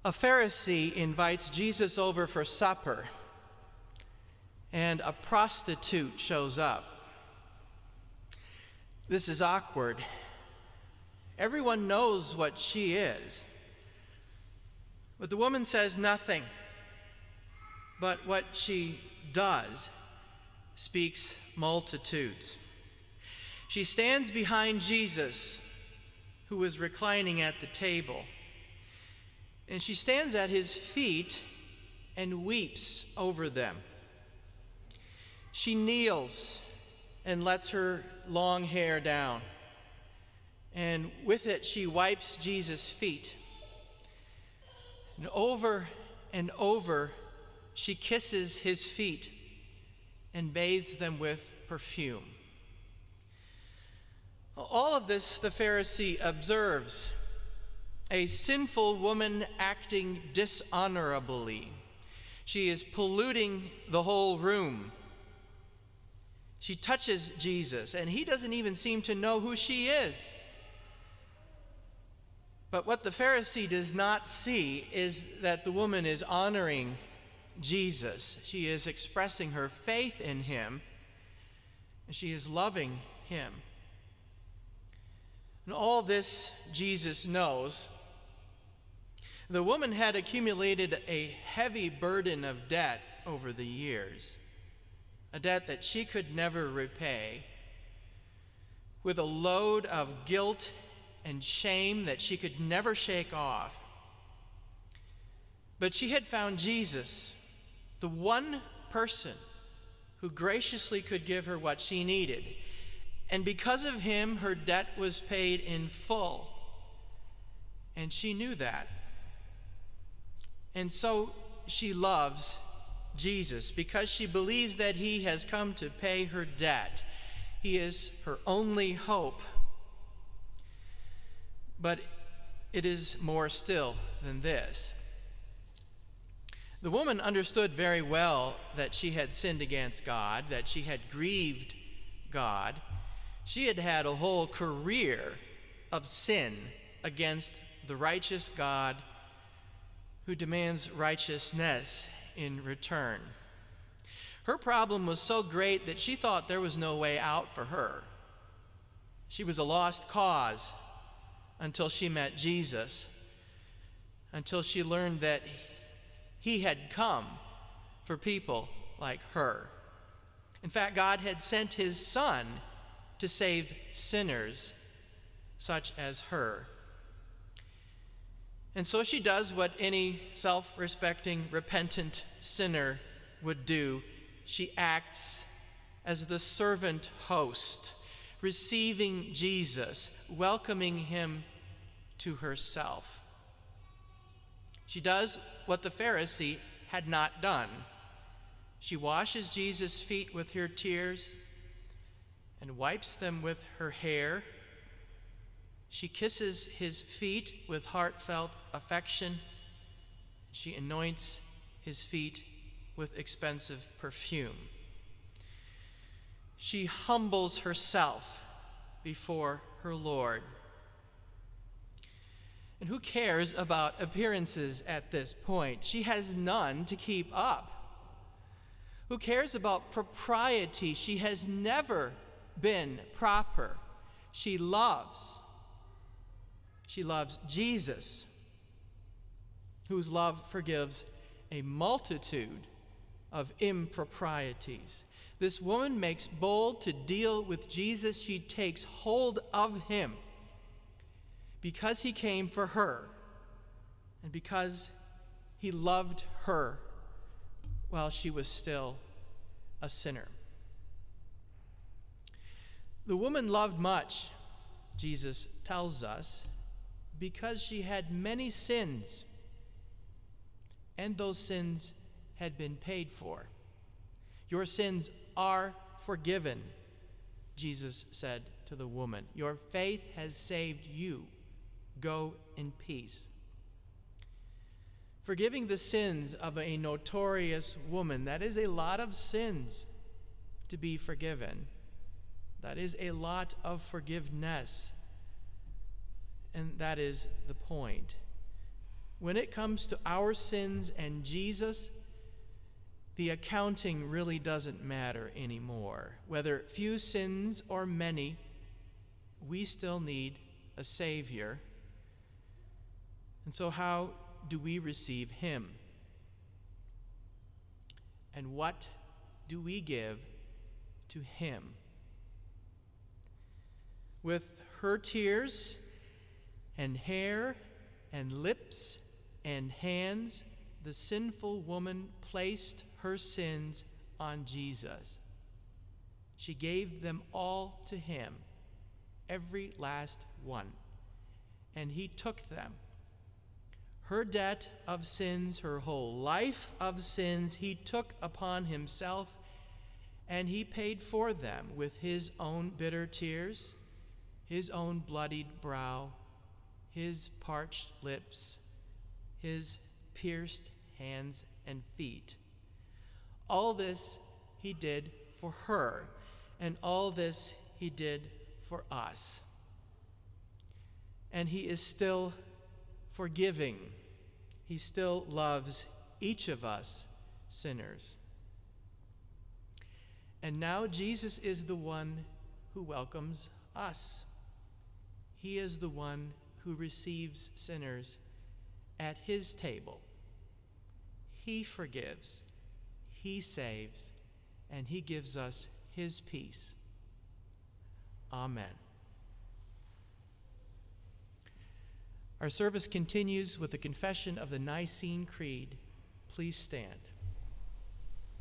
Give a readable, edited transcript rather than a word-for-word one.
A Pharisee invites Jesus over for supper, and a prostitute shows up. This is awkward. Everyone knows what she is. But the woman says nothing. But what she does speaks multitudes. She stands behind Jesus, who is reclining at the table. And she stands at his feet and weeps over them. She kneels and lets her long hair down. And with it, she wipes Jesus' feet. And over, she kisses his feet and bathes them with perfume. All of this the Pharisee observes. A sinful woman acting dishonorably. She is polluting the whole room. She touches Jesus, and he doesn't even seem to know who she is. But what the Pharisee does not see is that the woman is honoring Jesus. She is expressing her faith in him, and she is loving him. And all this Jesus knows. The woman had accumulated a heavy burden of debt over the years, a debt that she could never repay, with a load of guilt and shame that she could never shake off. But she had found Jesus, the one person who graciously could give her what she needed. And because of him, her debt was paid in full. And she knew that. And so she loves Jesus because she believes that he has come to pay her debt. He is her only hope. But it is more still than this. The woman understood very well that she had sinned against God, that she had grieved God. She had had a whole career of sin against the righteous God who demands righteousness in return. Her problem was so great that she thought there was no way out for her. She was a lost cause until she met Jesus, until she learned that he had come for people like her. In fact, God had sent his Son to save sinners such as her. And so she does what any self-respecting, repentant sinner would do. She acts as the servant host, receiving Jesus, welcoming him to herself. She does what the Pharisee had not done. She washes Jesus' feet with her tears and wipes them with her hair. She kisses his feet with heartfelt affection. She anoints his feet with expensive perfume. She humbles herself before her Lord. And who cares about appearances at this point? She has none to keep up. Who cares about propriety? She has never been proper. She loves Jesus, whose love forgives a multitude of improprieties. This woman makes bold to deal with Jesus. She takes hold of him because he came for her and because he loved her while she was still a sinner. The woman loved much, Jesus tells us, because she had many sins, and those sins had been paid for. Your sins are forgiven, Jesus said to the woman. Your faith has saved you. Go in peace. Forgiving the sins of a notorious woman, that is a lot of sins to be forgiven. That is a lot of forgiveness. And that is the point. when it comes to our sins and Jesus, the accounting really doesn't matter anymore. Whether few sins or many, we still need a Savior. And so how do we receive him? And what do we give to him? With her tears and hair and lips and hands, the sinful woman placed her sins on Jesus. She gave them all to him, every last one, and he took them. Her debt of sins, her whole life of sins, he took upon himself, and he paid for them with his own bitter tears, his own bloodied brow, his parched lips, his pierced hands and feet. All this he did for her, and all this he did for us. And he is still forgiving. He still loves each of us sinners. And now Jesus is the one who welcomes us. He is the one who receives sinners at his table. He forgives, he saves, and he gives us his peace. Amen. Our service continues with the confession of the Nicene Creed. Please stand.